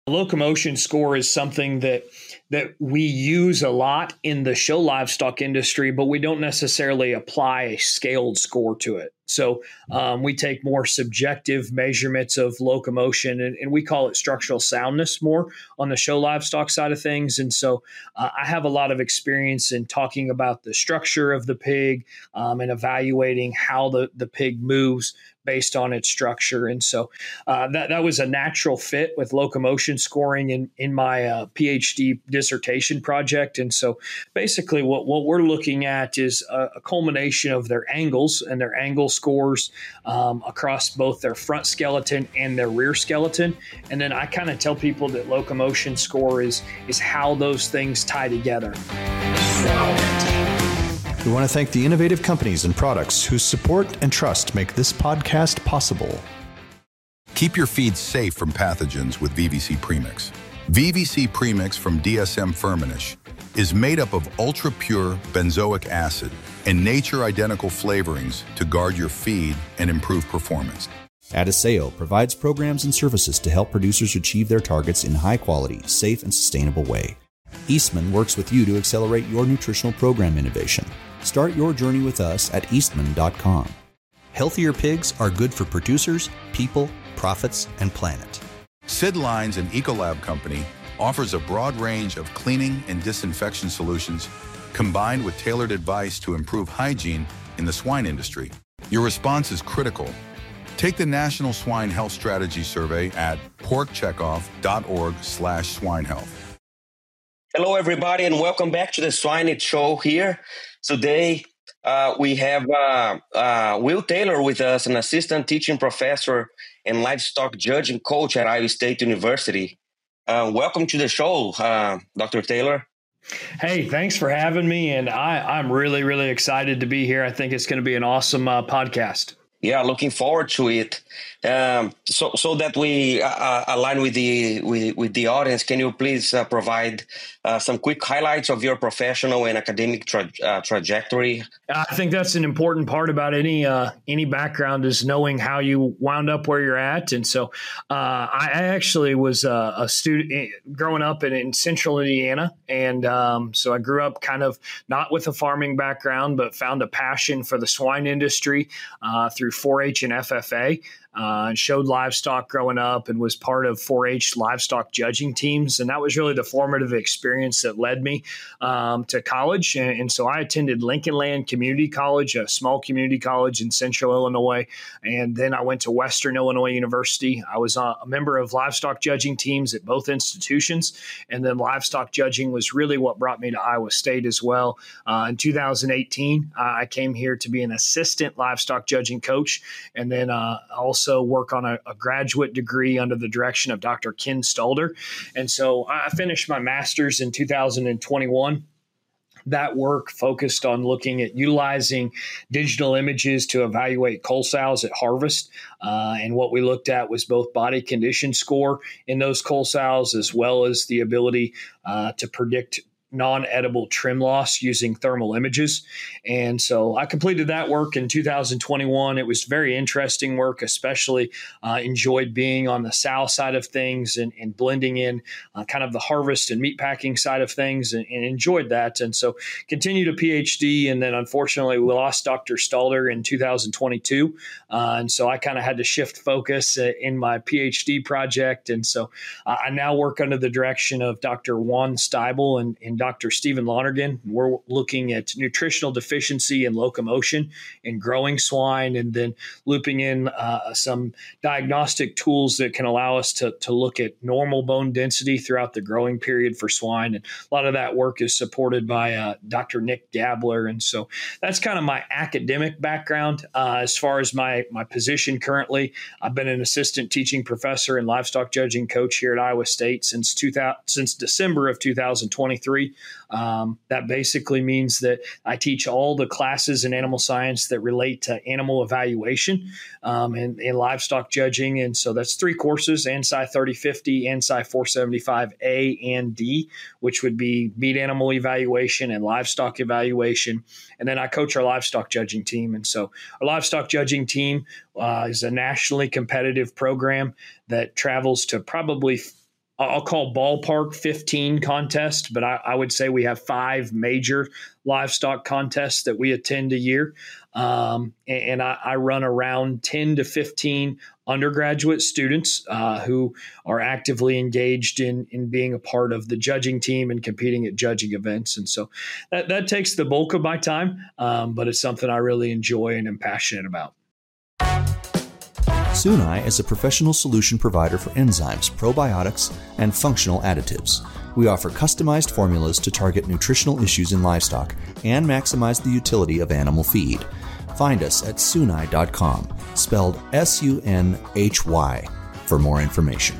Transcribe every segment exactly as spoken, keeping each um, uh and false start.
Locomotion score is something that that we use a lot in the show livestock industry, but we don't necessarily apply a scaled score to it. So um, we take more subjective measurements of locomotion, and, and we call it structural soundness more on the show livestock side of things. And so uh, I have a lot of experience in talking about the structure of the pig um, and evaluating how the, the pig moves based on its structure. And so uh, that, that was a natural fit with locomotion scoring in, in my uh, PhD dissertation project. And so basically what, what we're looking at is a, a culmination of their angles and their angle scores um, across both their front skeleton and their rear skeleton. And then I kind of tell people that locomotion score is, is how those things tie together. We want to thank the innovative companies and products whose support and trust make this podcast possible. Keep your feed safe from pathogens with V V C Premix. V V C Premix from D S M Firmenich is made up of ultra-pure benzoic acid and nature-identical flavorings to guard your feed and improve performance. Adisseo provides programs and services to help producers achieve their targets in high-quality, safe, and sustainable way. Eastman works with you to accelerate your nutritional program innovation. Start your journey with us at eastman dot com. Healthier pigs are good for producers, people, profits, and planet. Sid Lines and Ecolab Company offers a broad range of cleaning and disinfection solutions combined with tailored advice to improve hygiene in the swine industry. Your response is critical. Take the National Swine Health Strategy Survey at porkcheckoff.org slash swine health. Hello, everybody, and welcome back to the Swine It Show here. Today, uh, we have uh, uh, Will Taylor with us, an assistant teaching professor and livestock judging coach at Iowa State University. Uh, welcome to the show, uh, Doctor Taylor. Hey, thanks for having me, and I, I'm really, really excited to be here. I think it's going to be an awesome uh, podcast. Yeah, looking forward to it. Um, so, so that we uh, align with the with, with the audience, can you please uh, provide uh, some quick highlights of your professional and academic tra- uh, trajectory? I think that's an important part about any uh, any background is knowing how you wound up where you're at. And so, uh, I actually was a, a student growing up in, in Central Indiana, and um, so I grew up kind of not with a farming background, but found a passion for the swine industry uh, through four H and F F A. Uh, and showed livestock growing up and was part of four H livestock judging teams. And that was really the formative experience that led me um, to college. And, and so I attended Lincoln Land Community College, a small community college in Central Illinois. And then I went to Western Illinois University. I was a member of livestock judging teams at both institutions. And then livestock judging was really what brought me to Iowa State as well. Uh, in two thousand eighteen, uh, I came here to be an assistant livestock judging coach. And then uh, also Also work on a, a graduate degree under the direction of Doctor Ken Stalder. And so I finished my master's in two thousand twenty-one. That work focused on looking at utilizing digital images to evaluate cull sows at harvest. Uh, and what we looked at was both body condition score in those cull sows, as well as the ability uh, to predict non-edible trim loss using thermal images. And so I completed that work in two thousand twenty-one. It was very interesting work, especially uh, enjoyed being on the sow side of things and, and blending in uh, kind of the harvest and meat packing side of things, and, and enjoyed that. And so continued a PhD. And then unfortunately we lost Doctor Stalder in two thousand twenty-two. Uh, and so I kind of had to shift focus uh, in my PhD project. And so uh, I now work under the direction of Doctor Juan Steibel and, and Doctor Stephen Lonergan. We're looking at nutritional deficiency and locomotion in growing swine, and then looping in uh, some diagnostic tools that can allow us to, to look at normal bone density throughout the growing period for swine. And a lot of that work is supported by uh, Doctor Nick Gabler. And so that's kind of my academic background. Uh, as far as my, my position currently, I've been an assistant teaching professor and livestock judging coach here at Iowa State since two thousand, since December of two thousand twenty-three. Um, that basically means that I teach all the classes in animal science that relate to animal evaluation um, and, and livestock judging. And so that's three courses: ANSI thirty fifty, ANSI four seventy-five A and D, which would be meat animal evaluation and livestock evaluation. And then I coach our livestock judging team. And so our livestock judging team uh, is a nationally competitive program that travels to probably I'll call ballpark fifteen contests, but I, I would say we have five major livestock contests that we attend a year. Um, and and I, I run around ten to fifteen undergraduate students uh, who are actively engaged in, in being a part of the judging team and competing at judging events. And so that, that takes the bulk of my time, um, but it's something I really enjoy and am passionate about. Sunai is a professional solution provider for enzymes, probiotics, and functional additives. We offer customized formulas to target nutritional issues in livestock and maximize the utility of animal feed. Find us at sunai dot com, spelled S U N H Y, for more information.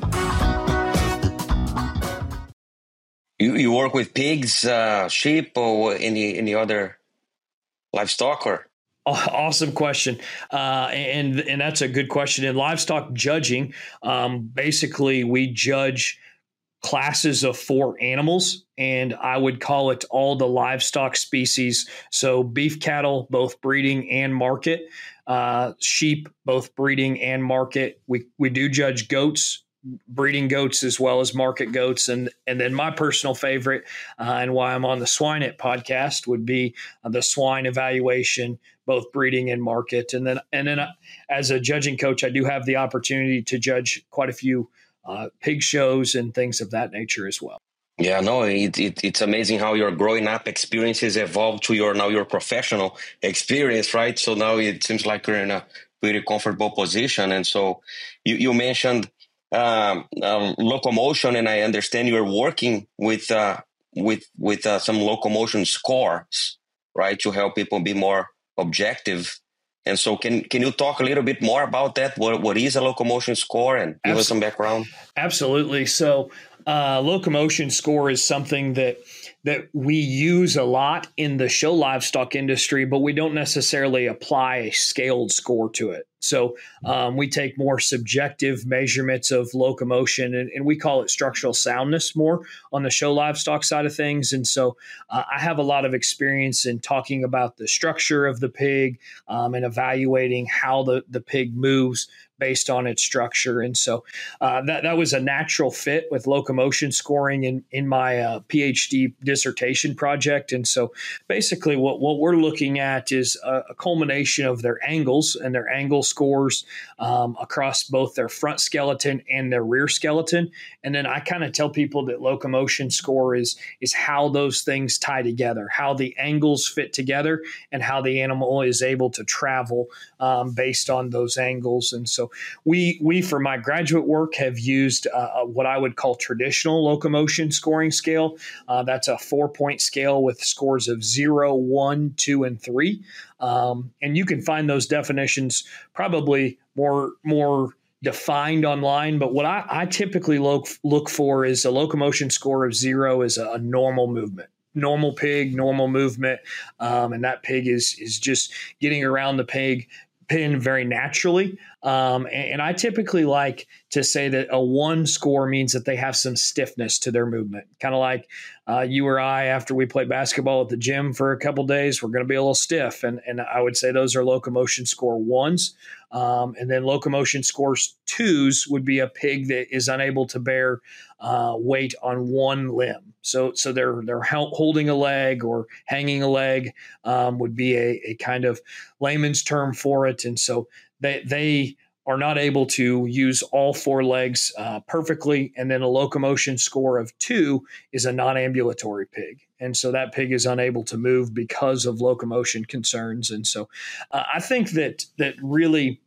You, you work with pigs, uh, sheep, or any any other livestock, or? Awesome question. Uh, and, and that's a good question. In livestock judging, um, basically we judge classes of four animals, and I would call it all the livestock species. So beef cattle, both breeding and market, uh, sheep, both breeding and market. We, we do judge goats, breeding goats as well as market goats. And, and then my personal favorite, uh, and why I'm on the Swine It podcast, would be uh, the swine evaluation, both breeding and market. And then, and then uh, as a judging coach, I do have the opportunity to judge quite a few uh, pig shows and things of that nature as well. Yeah, no, it, it, it's amazing how your growing up experiences evolved to your now your professional experience, right? So now it seems like you're in a pretty comfortable position. And so you, you mentioned um, um, locomotion, and I understand you're working with uh, with with uh, some locomotion scores, right, to help people be more objective. And so can can you talk a little bit more about that? What what is a locomotion score, and give Absolutely. us some background? Absolutely. So uh, locomotion score is something that that we use a lot in the show livestock industry, but we don't necessarily apply a scaled score to it. So um, we take more subjective measurements of locomotion, and, and we call it structural soundness more on the show livestock side of things. And so uh, I have a lot of experience in talking about the structure of the pig um, and evaluating how the, the pig moves based on its structure. And so uh, that, that was a natural fit with locomotion scoring in, in my uh, PhD dissertation project. And so basically what, what we're looking at is a, a culmination of their angles and their angle scores um, across both their front skeleton and their rear skeleton. And then I kind of tell people that locomotion score is, is how those things tie together, how the angles fit together, and how the animal is able to travel um, based on those angles. And so we, we for my graduate work, have used uh, what I would call traditional locomotion scoring scale. Uh, that's a four-point scale with scores of zero, one, two, and three. Um, and you can find those definitions probably more more defined online. But what I, I typically look look for is a locomotion score of zero is a, a normal movement. Normal pig, normal movement, um, and that pig is is just getting around the pig pin very naturally. Um, and, and I typically like to say that a one score means that they have some stiffness to their movement. Kind of like uh, you or I, after we play basketball at the gym for a couple days, we're going to be a little stiff. And, and I would say those are locomotion score ones. Um, and then locomotion scores twos would be a pig that is unable to bear uh, weight on one limb. So, so they're they're holding a leg or hanging a leg um, would be a, a kind of layman's term for it. And so they they are not able to use all four legs uh, perfectly. And then a locomotion score of two is a non-ambulatory pig. And so that pig is unable to move because of locomotion concerns. And so uh, I think that that really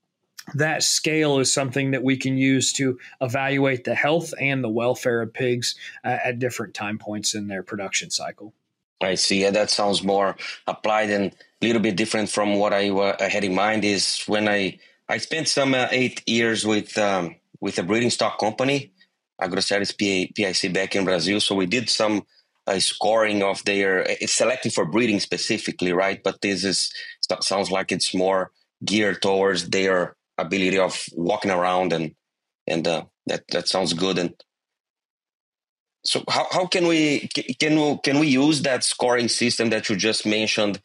that scale is something that we can use to evaluate the health and the welfare of pigs uh, at different time points in their production cycle. I see. Yeah, that sounds more applied and a little bit different from what I, uh, I had in mind. Is when I I spent some uh, eight years with um, with a breeding stock company, Agroceres P I C back in Brazil. So we did some uh, scoring of their, it's selecting for breeding specifically, right? But this is sounds like it's more geared towards their ability of walking around, and and uh, that that sounds good. And so how, how can we can we can we use that scoring system that you just mentioned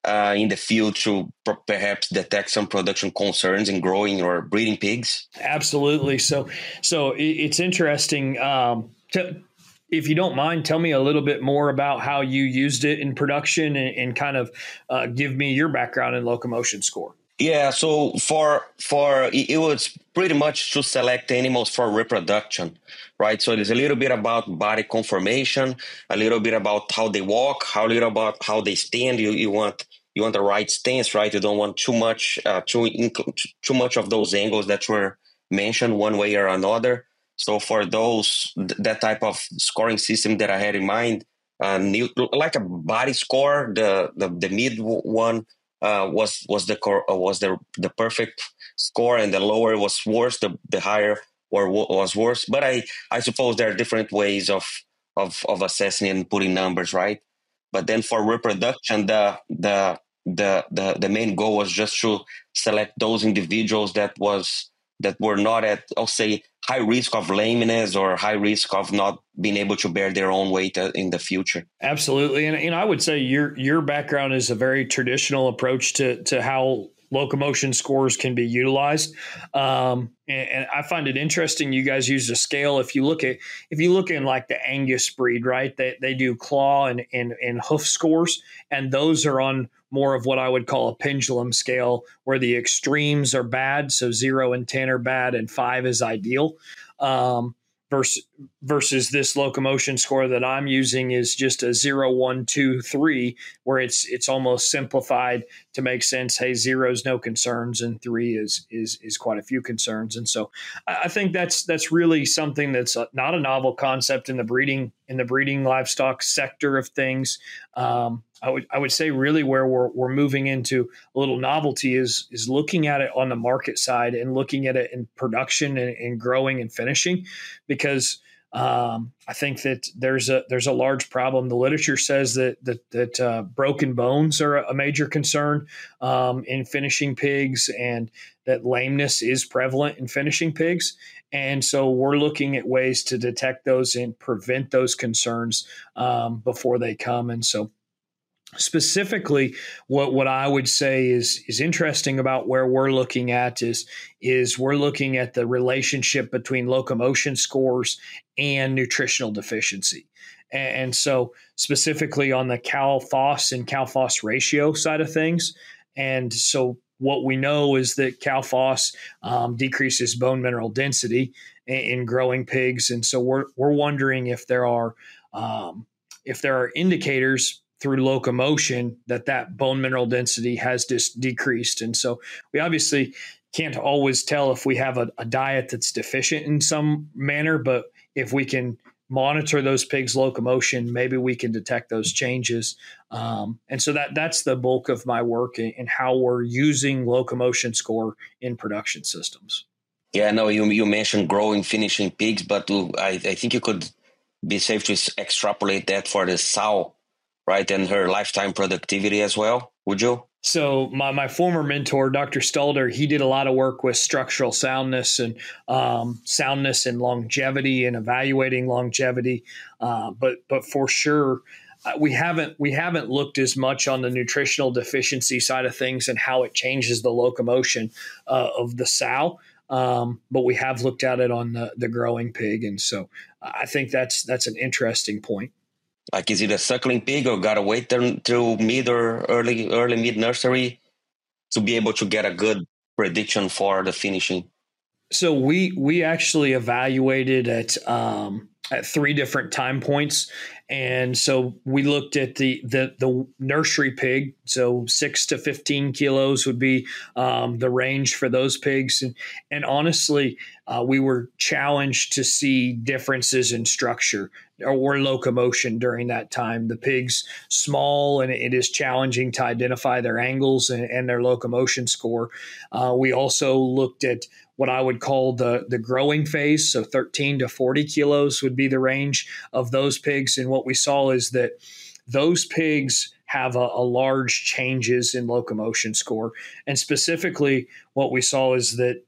uh, in the field to p- perhaps detect some production concerns in growing or breeding pigs? Absolutely. So, so it's interesting. Um, to, if you don't mind, tell me a little bit more about how you used it in production and, and kind of uh, give me your background in locomotion score. Yeah, so for for it was pretty much to select animals for reproduction, right? So it is a little bit about body conformation, a little bit about how they walk, how a little about how they stand. You you want you want the right stance, right? You don't want too much uh, too too much of those angles that were mentioned one way or another. So for those that type of scoring system that I had in mind, uh, new, like a body score, the the, the mid one. Uh, was was the cor- uh, was the the perfect score, and the lower was worse, the the higher or was worse. But I I suppose there are different ways of of of assessing and putting numbers, right? But then for reproduction, the the the the the main goal was just to select those individuals that was that were not at, I'll say, high risk of lameness or high risk of not being able to bear their own weight in the future. Absolutely. And, and I would say your your background is a very traditional approach to to how locomotion scores can be utilized. Um, and, and I find it interesting you guys use a scale. If you look at if you look in like the Angus breed, right, they, they do claw and, and, and hoof scores, and those are on more of what I would call a pendulum scale, where the extremes are bad. So zero and ten are bad and five is ideal. Um, versus, versus this locomotion score that I'm using is just a zero, one, two, three, where it's it's almost simplified to make sense. Hey, zero is no concerns, and three is is is quite a few concerns. And so I think that's that's really something that's not a novel concept in the breeding in the breeding livestock sector of things. Um, I would I would say really where we're we're moving into a little novelty is is looking at it on the market side and looking at it in production and, and growing and finishing, because um, I think that there's a there's a large problem. The literature says that that that uh, broken bones are a major concern um, in finishing pigs, and that lameness is prevalent in finishing pigs. And so we're looking at ways to detect those and prevent those concerns um, before they come. And so specifically, what, what I would say is is interesting about where we're looking at is is we're looking at the relationship between locomotion scores and nutritional deficiency. And, and so specifically on the Cal-Phos and Cal-Phos ratio side of things. And so what we know is that Cal-Phos um, decreases bone mineral density in, in growing pigs. And so we're we're wondering if there are um, if there are indicators through locomotion that that bone mineral density has just decreased. And so we obviously can't always tell if we have a, a diet that's deficient in some manner, but if we can monitor those pigs' locomotion, maybe we can detect those changes. Um, and so that that's the bulk of my work in, in how we're using locomotion score in production systems. Yeah, no, you you mentioned growing, finishing pigs, but I, I think you could be safe to extrapolate that for the sow, right, and her lifetime productivity as well, would you? So my, my former mentor, Doctor Stalder, he did a lot of work with structural soundness and um, soundness and longevity and evaluating longevity. Uh, but but for sure, uh, we haven't we haven't looked as much on the nutritional deficiency side of things and how it changes the locomotion uh, of the sow. Um, but we have looked at it on the, the growing pig, and so I think that's that's an interesting point. Like, is it a suckling pig, or gotta wait till mid or early, early mid nursery to be able to get a good prediction for the finishing? So we we actually evaluated at um, at three different time points, and so we looked at the the, the nursery pig. So six to fifteen kilos would be um, the range for those pigs, and and honestly, uh, we were challenged to see differences in structure or locomotion during that time. The pig's small, and it is challenging to identify their angles and, and their locomotion score. Uh, we also looked at what I would call the, the growing phase. So thirteen to forty kilos would be the range of those pigs. And what we saw is that those pigs have a, a large changes in locomotion score. And specifically, what we saw is that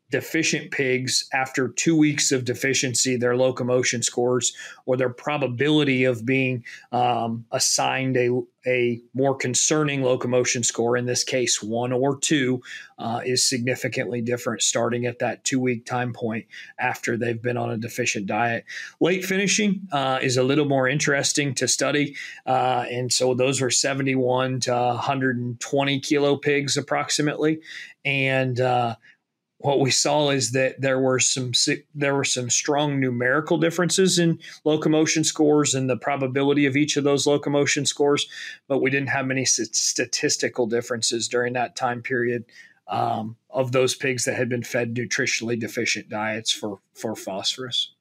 deficient pigs, after two weeks of deficiency, their locomotion scores or their probability of being um, assigned a, a more concerning locomotion score, in this case, one or two, uh, is significantly different starting at that two-week time point after they've been on a deficient diet. Late finishing uh, is a little more interesting to study. Uh, and so those were seventy-one to one hundred twenty kilo pigs approximately. And uh, what we saw is that there were some there were some strong numerical differences in locomotion scores and the probability of each of those locomotion scores, but we didn't have many statistical differences during that time period um, of those pigs that had been fed nutritionally deficient diets for, for phosphorus.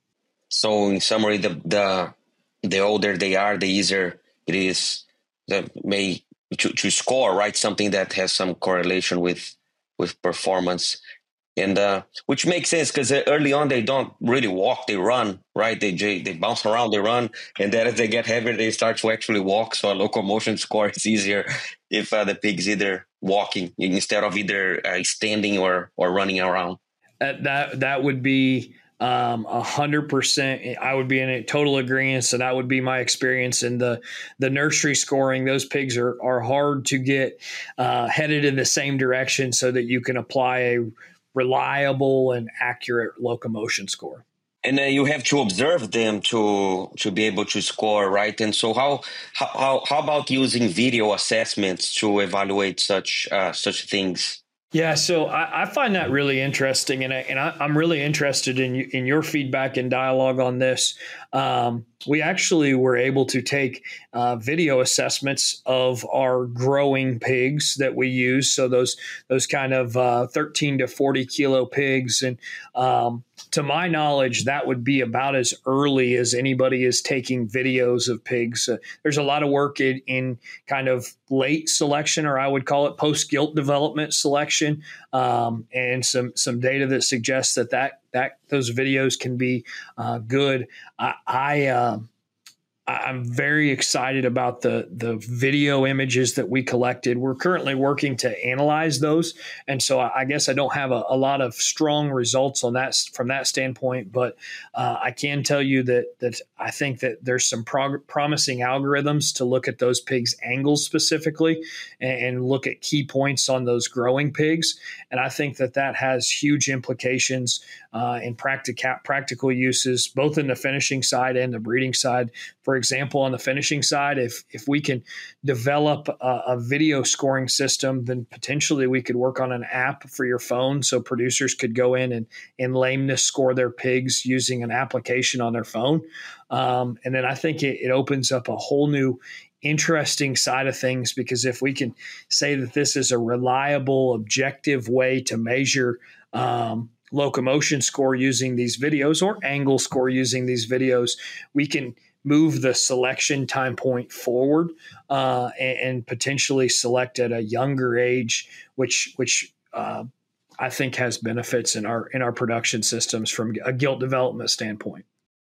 So in summary, the the the older they are, the easier it is that may to, to score, right? Something that has some correlation with with performance. And uh, which makes sense because early on they don't really walk, they run, right? They they bounce around, they run, and then as they get heavier, they start to actually walk. So a locomotion score is easier if uh, the pig's either walking instead of either uh, standing or or running around. That that, that would be um, a hundred percent. I would be in a total agreement. So that would be my experience in the the nursery scoring. Those pigs are are hard to get uh, headed in the same direction so that you can apply a reliable and accurate locomotion score. And uh, you have to observe them to to be able to score, right? And so how how how about using video assessments to evaluate such uh, such things? Yeah, so I, I find that really interesting, and I, and I, I'm really interested in in your feedback and dialogue on this. Um, we actually were able to take uh, video assessments of our growing pigs that we use. So those those kind of uh, thirteen to forty kilo pigs, and um, to my knowledge, that would be about as early as anybody is taking videos of pigs. Uh, there's a lot of work in, in kind of late selection, or I would call it post-gilt development selection, um, and some some data that suggests that that that those videos can be uh, good. I, I uh, I'm very excited about the the video images that we collected. We're currently working to analyze those, and so I guess I don't have a, a lot of strong results on that from that standpoint. But uh, I can tell you that that I think that there's some prog- promising algorithms to look at those pigs' angles specifically, and, and look at key points on those growing pigs. And I think that that has huge implications uh, in practical practical uses, both in the finishing side and the breeding side. For example, on the finishing side, if if we can develop a, a video scoring system, then potentially we could work on an app for your phone, so producers could go in and, and lameness score their pigs using an application on their phone. Um, and then I think it, it opens up a whole new interesting side of things, because if we can say that this is a reliable, objective way to measure um, locomotion score using these videos, or angle score using these videos, we can move the selection time point forward uh, and, and potentially select at a younger age, which which uh, I think has benefits in our in our production systems from a gilt development standpoint.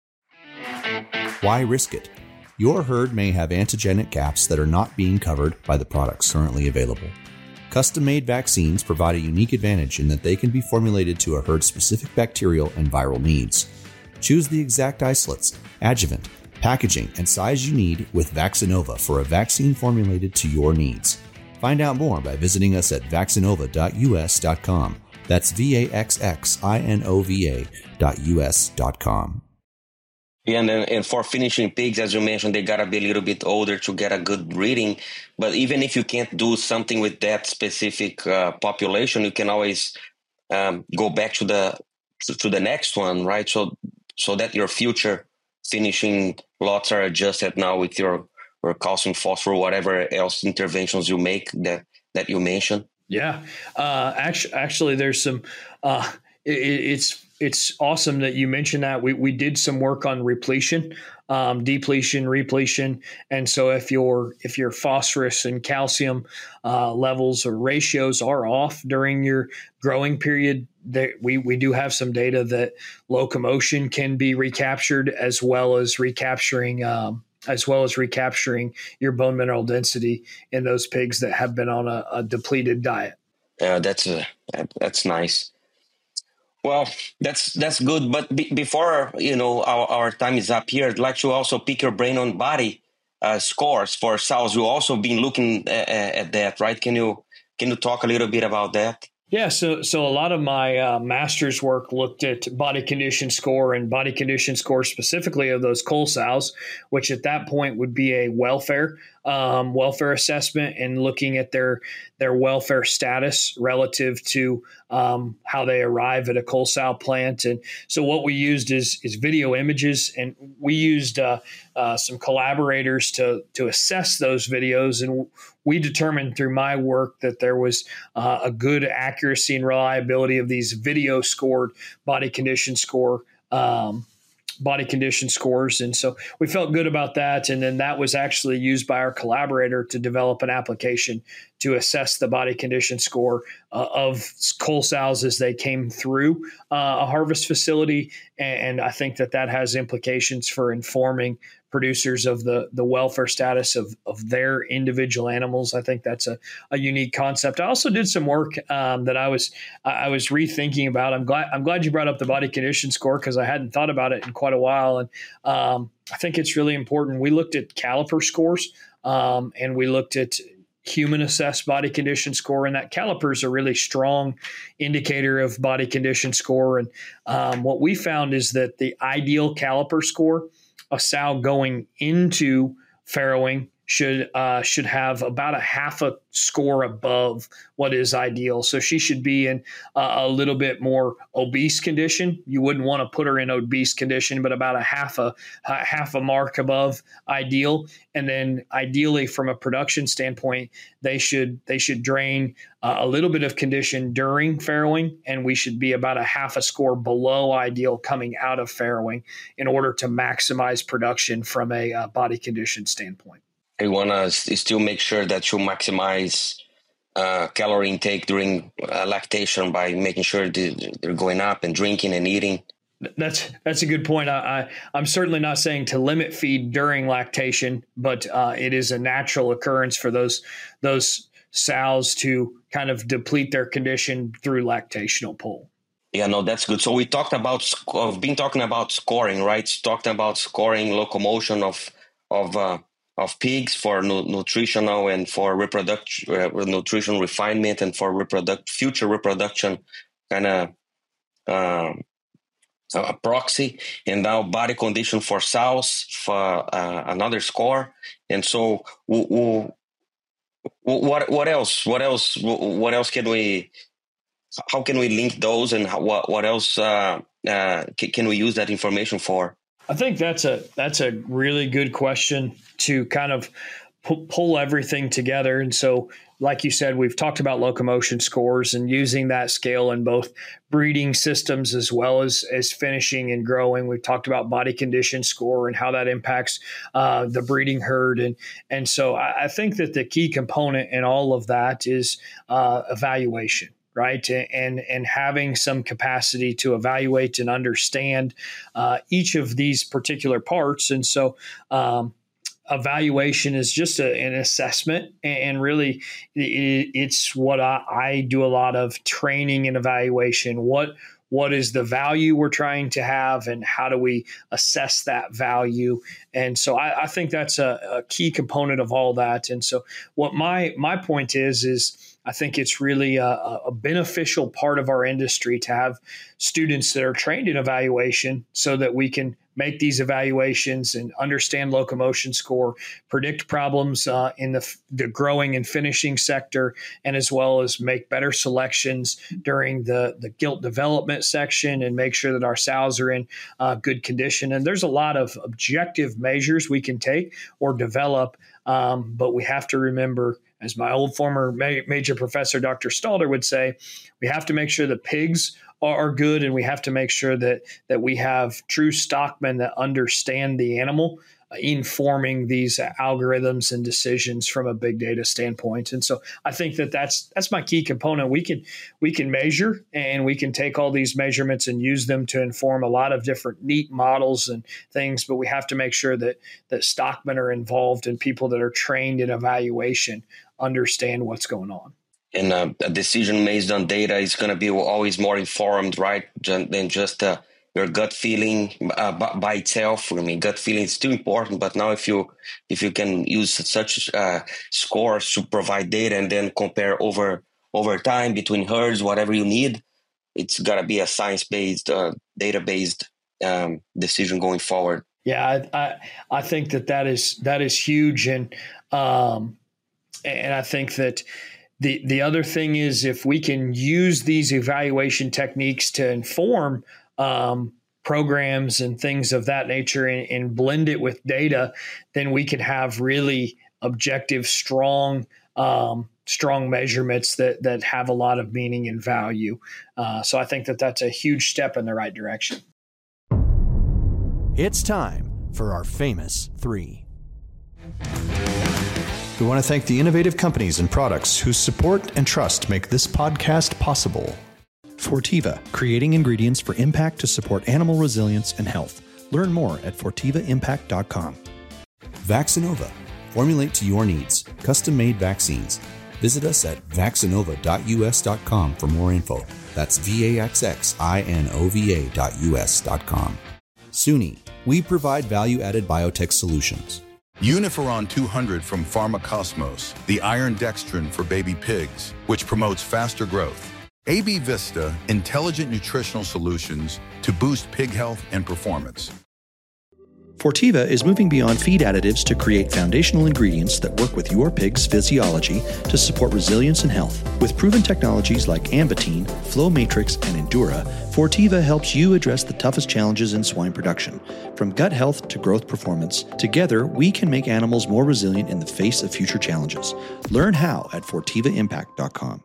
Why risk it? Your herd may have antigenic gaps that are not being covered by the products currently available. Custom-made vaccines provide a unique advantage in that they can be formulated to a herd's specific bacterial and viral needs. Choose the exact isolates, adjuvant, packaging, and size you need with Vaccinova for a vaccine formulated to your needs. Find out more by visiting us at vaccinova dot u s dot com. That's V A X X I N O V A dot U S dot com. Yeah, and, and for finishing pigs, as you mentioned, they got to be a little bit older to get a good breeding. But even if you can't do something with that specific uh, population, you can always um, go back to the to, to the next one, right? So so that your future finishing lots are adjusted now with your or calcium, phosphorus, whatever else interventions you make that, that you mentioned. Yeah, uh, actually, actually, there's some. Uh, it, it's it's awesome that you mentioned that. We we did some work on repletion, um, depletion, repletion, and so if your if your phosphorus and calcium uh, levels or ratios are off during your growing period, there, we we do have some data that locomotion can be recaptured, as well as recapturing. Um, as well as recapturing your bone mineral density in those pigs that have been on a, a depleted diet. Yeah, that's a, that's nice. Well, that's that's good. But be, before you know our, our time is up here, I'd like to also pick your brain on body uh, scores for sows. You've also been looking at, at that, right? Can you can you talk a little bit about that? Yeah, so so a lot of my uh, master's work looked at body condition score and body condition score specifically of those cull sows, which at that point would be a welfare um, welfare assessment and looking at their their welfare status relative to um, how they arrive at a cull sow plant. And so what we used is is video images, and we used uh, uh, some collaborators to to assess those videos, and we determined through my work that there was uh, a good accuracy and reliability of these video scored body condition score um, body condition scores. And so we felt good about that. And then that was actually used by our collaborator to develop an application to assess the body condition score uh, of cull sows as they came through uh, a harvest facility. And I think that that has implications for informing producers of the the welfare status of of their individual animals. I think that's a, a unique concept. I also did some work um, that I was I was rethinking about. I'm glad I'm glad you brought up the body condition score because I hadn't thought about it in quite a while, and um, I think it's really important. We looked at caliper scores um, and we looked at human assessed body condition score, and that caliper is a really strong indicator of body condition score. And um, what we found is that the ideal caliper score, a sow going into farrowing should uh, should have about a half a score above what is ideal. So she should be in uh, a little bit more obese condition. You wouldn't want to put her in obese condition, but about a half a, a half a mark above ideal. And then ideally, from a production standpoint, they should they should drain uh, a little bit of condition during farrowing, and we should be about a half a score below ideal coming out of farrowing in order to maximize production from a uh, body condition standpoint. You want to still make sure that you maximize uh, calorie intake during uh, lactation by making sure they're going up and drinking and eating. That's that's a good point. I, I, I'm certainly not saying to limit feed during lactation, but uh, it is a natural occurrence for those those sows to kind of deplete their condition through lactational pull. Yeah, no, that's good. So we talked about, I've been talking about scoring, right? Talking about scoring locomotion of of uh, of pigs for nu- nutritional and for reproduction, uh, nutrition refinement and for reproduct future reproduction kind of um, a proxy, and now body condition for sows for uh, another score. And so w- w- what what else? What else? What else can we? How can we link those, and how, what what else uh, uh, can, can we use that information for? I think that's a that's a really good question to kind of pu- pull everything together. And so, like you said, we've talked about locomotion scores and using that scale in both breeding systems as well as, as finishing and growing. We've talked about body condition score and how that impacts uh, the breeding herd. And, and so I, I think that the key component in all of that is uh, evaluation. Right. And, and having some capacity to evaluate and understand uh, each of these particular parts. And so um, evaluation is just a, an assessment. And really, it, it's what I, I do a lot of training and evaluation. What What is the value we're trying to have, and how do we assess that value? And so I, I think that's a, a key component of all that. And so what my my point is, is I think it's really a, a beneficial part of our industry to have students that are trained in evaluation so that we can make these evaluations and understand locomotion score, predict problems uh, in the, the growing and finishing sector, and as well as make better selections during the, the gilt development section and make sure that our sows are in uh, good condition. And there's a lot of objective measures we can take or develop, um, but we have to remember, as my old former ma- major professor, Doctor Stalder, would say, we have to make sure the pigs are good, and we have to make sure that that we have true stockmen that understand the animal, uh, informing these uh, algorithms and decisions from a big data standpoint. And so I think that that's that's my key component. We can we can measure, and we can take all these measurements and use them to inform a lot of different neat models and things. But we have to make sure that that stockmen are involved and people that are trained in evaluation understand what's going on. and uh, a decision based on data is going to be always more informed, right, than just uh, your gut feeling uh, by, by itself. I mean, gut feeling is still important, but now if you if you can use such uh, scores to provide data and then compare over over time between herds, whatever you need, it's got to be a science-based, uh, data-based um, decision going forward. Yeah, I, I I think that that is that is huge, and um, and I think that the the other thing is if we can use these evaluation techniques to inform um, programs and things of that nature, and, and blend it with data, then we can have really objective, strong, um, strong measurements that that have a lot of meaning and value. Uh, so I think that that's a huge step in the right direction. It's time for our famous three. We want to thank the innovative companies and products whose support and trust make this podcast possible. Fortiva, creating ingredients for impact to support animal resilience and health. Learn more at fortiva impact dot com. Vaccinova, formulate to your needs, custom-made vaccines. Visit us at vaccinova dot u s dot com for more info. That's V A X X I N O V A dot U S dot com. SUNY, we provide value-added biotech solutions. Uniferon two hundred from Pharmacosmos, the iron dextrin for baby pigs, which promotes faster growth. A B Vista, intelligent nutritional solutions to boost pig health and performance. Fortiva is moving beyond feed additives to create foundational ingredients that work with your pig's physiology to support resilience and health. With proven technologies like Ambatine, Flow Matrix, and Endura, Fortiva helps you address the toughest challenges in swine production. From gut health to growth performance, together we can make animals more resilient in the face of future challenges. Learn how at fortiva impact dot com.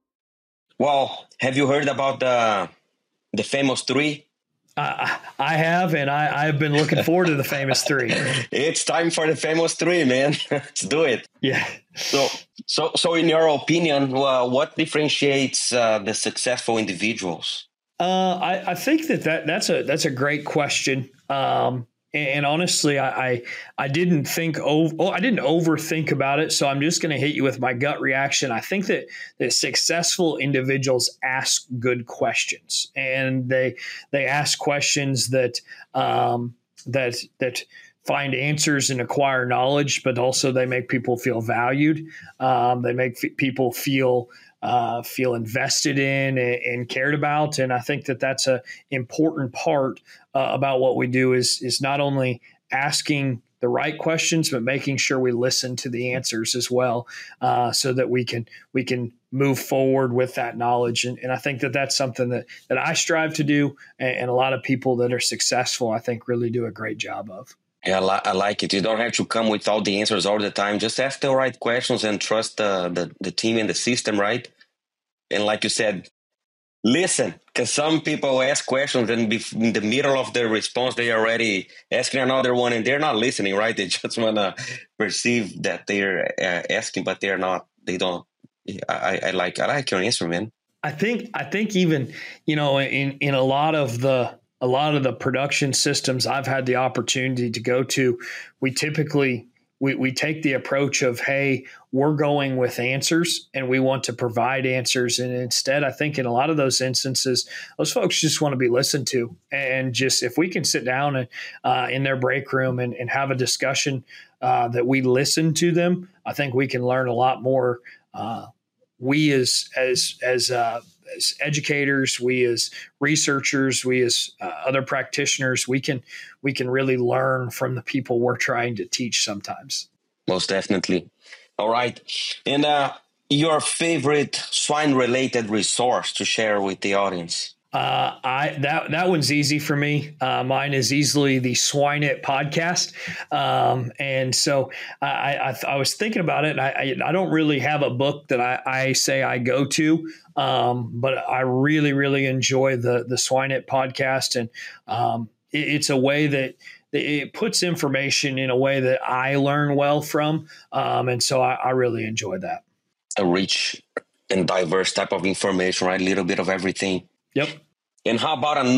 Well, have you heard about the the famous three? Uh, I have, and I, I've been looking forward to the famous three. It's time for the famous three, man. Let's do it. Yeah. So, so, so, in your opinion, uh, what differentiates uh, the successful individuals? Uh, I, I think that, that that's a that's a great question. Um, and honestly, I, I I didn't think over. Oh, I didn't overthink about it. So I'm just going to hit you with my gut reaction. I think that that successful individuals ask good questions, and they they ask questions that um, that that find answers and acquire knowledge, but also they make people feel valued. Um, they make f- people feel. Uh, feel invested in and, and cared about. And I think that that's a important part uh, about what we do is, is not only asking the right questions, but making sure we listen to the answers as well, uh, so that we can, we can move forward with that knowledge. And, and I think that that's something that, that I strive to do. And, and a lot of people that are successful, I think really do a great job of. Yeah, I, li- I like it. You don't have to come with all the answers all the time. Just ask the right questions and trust the, the, the team and the system, right? And like you said, listen, because some people ask questions and in the middle of their response, they are already asking another one and they're not listening, right? They just want to perceive that they're uh, asking, but they're not. They don't. I, I like I like your answer, man. I think I think even, you know, in, in a lot of the a lot of the production systems I've had the opportunity to go to, we typically we, we take the approach of, hey, we're going with answers and we want to provide answers. And instead, I think in a lot of those instances, those folks just want to be listened to. And just if we can sit down and uh, in their break room and, and have a discussion uh, that we listen to them, I think we can learn a lot more. Uh, we as as as uh, as educators, we as researchers, we as uh, other practitioners, we can we can really learn from the people we're trying to teach sometimes. Most definitely. All right. And uh, your favorite swine-related resource to share with the audience? Uh, I that that one's easy for me. Uh, mine is easily the Swine It podcast, um, and so I, I I was thinking about it. And I I don't really have a book that I, I say I go to, um, but I really really enjoy the the Swine It podcast, and um, it, it's a way that it puts information in a way that I learn well from, um, and so I, I really enjoy that. A rich and diverse type of information, right? A little bit of everything. Yep. And how about a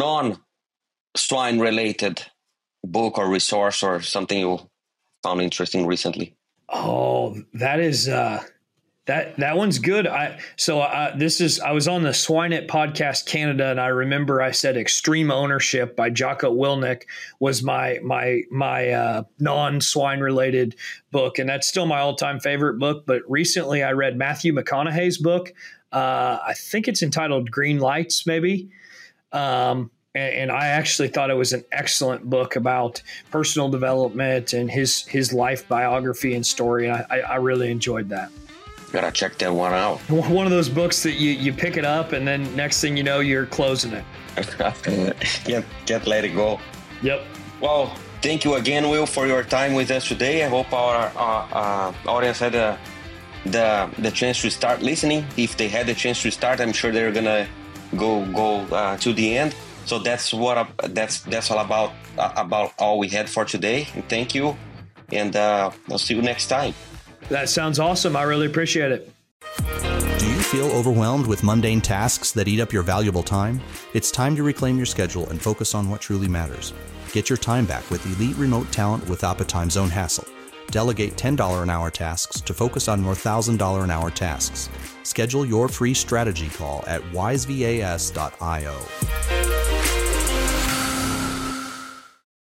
non-swine related book or resource or something you found interesting recently? Oh, that is uh, That that one's good. I so uh, this is I was on the SwineNet podcast Canada, and I remember I said Extreme Ownership by Jocko Willink was my my my uh, non-swine related book, and that's still my all-time favorite book. But recently, I read Matthew McConaughey's book. Uh, I think it's entitled Green Lights, maybe. Um, and, and I actually thought it was an excellent book about personal development and his his life biography and story. And I, I really enjoyed that. Gotta check that one out. One of those books that you, you pick it up and then next thing you know, you're closing it. can't, can't let it go. Yep. Well, thank you again, Will, for your time with us today. I hope our uh, uh, audience had a, the the chance to start listening. If they had the chance to start, I'm sure they're gonna go go uh, to the end. So that's what uh, that's that's all about uh, about all we had for today. And thank you, and uh, I'll see you next time. That sounds awesome. I really appreciate it. Do you feel overwhelmed with mundane tasks that eat up your valuable time? It's time to reclaim your schedule and focus on what truly matters. Get your time back with elite remote talent without the time zone hassle. Delegate ten dollars an hour tasks to focus on more one thousand dollars an hour tasks. Schedule your free strategy call at wise vas dot io.